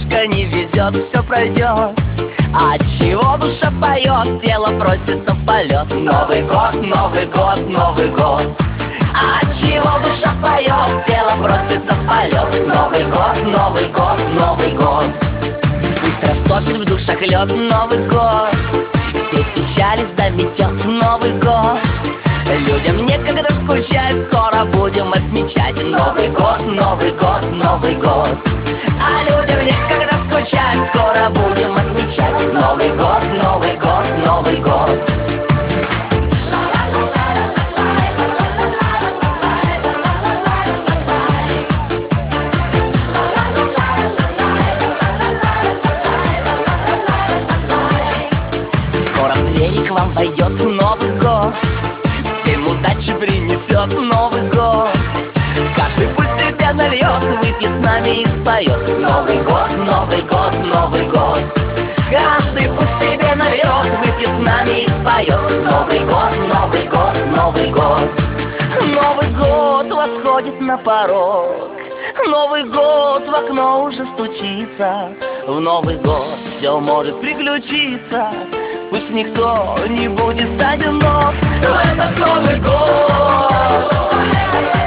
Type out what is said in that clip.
немножко не везет, все пройдет. А чего душа поет, тело просится в полет. Новый год, Новый год, Новый год. А чего душа поет, тело просится в полет. Новый год, Новый год, Новый год. Пусть растопит в душах лед. Новый год, все печали заметет. Новый год, людям некогда скучать, скоро будем отмечать. Новый год, Новый год, Новый год. А людям некогда скучать, скоро будем отмечать. Новый год, Новый год, Новый год. Скоро в двери к вам войдет Новый год, всем удачи принесет Новый год. Каждый пусть себя нальет, выпьет с нами и споет. Новый год, Новый год, Новый год. Каждый пусть себе нальет, выпьет с нами и споет. Новый год, Новый год, Новый год. Новый год восходит на порог, Новый год в окно уже стучится. В Новый год все может приключиться, пусть никто не будет одинок в этот Новый год.